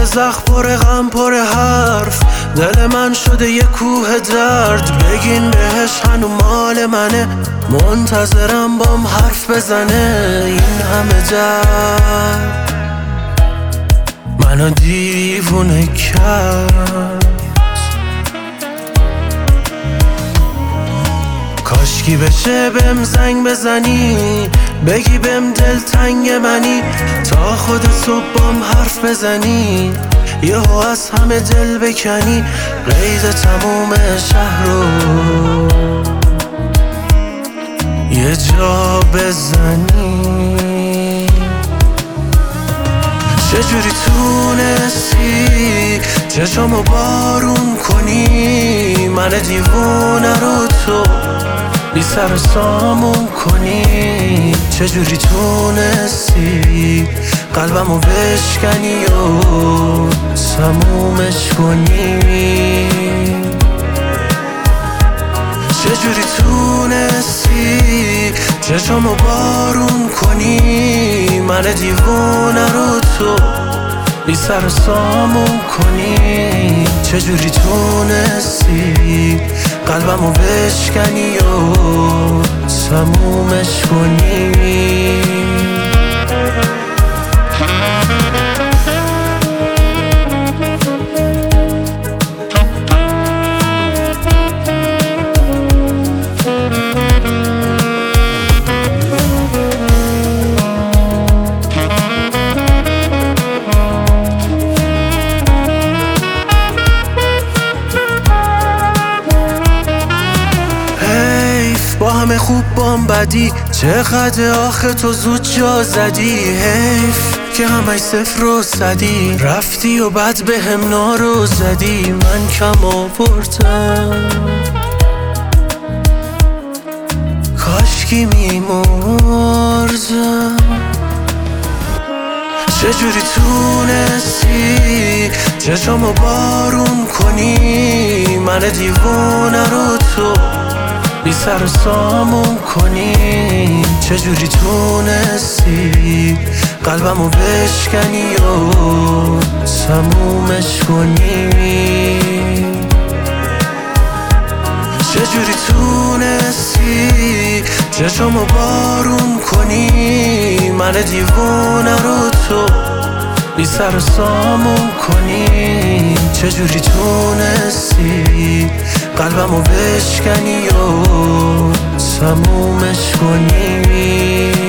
زخم پر غم پر حرف، دل من شده یه کوه درد. بگین بهش هنو مال منه، منتظرم بام حرف بزنه. این همه درد منو دیوونه کرد. کاشکی بشه بهم زنگ بزنی، بگی بهم دلتنگ منی، تا خود صبح بام حرف بزنی، یهو از همه دل بکنی، قید تموم شهر رو یه جا بزنی. چجوری تونستی چشمو بارون کنی، من دیوونه رو تو بی سر و سامون کنی. چجوری تونستی قلبمو بشکنی و تمومش کنی. چجوری تونستی چشمو بارون کنی، من دیوونه رو تو بی سر و سامون کنی. چجوری تونستی قلبمو بشکنی و تمومش کنی. با همه خوب بام بدی، چقدر آخه تو زود جا زدی. حیف که همش صفر و صدی، رفتی و بعد به هم نارو زدی. من کم آوردم کاشکی میمردم. چجوری تونستی چشمو بارون کنی، من دیوونه رو تو بی سر و سامون کنی. چجوری تونستی قلبمو بشکنی و تمومش کنی. چجوری تونستی چشمو بارون کنی، من دیوونه رو تو بی سر و سامون کنی. چجوری تونستی قلبمو بشکنی و تمومش کنی.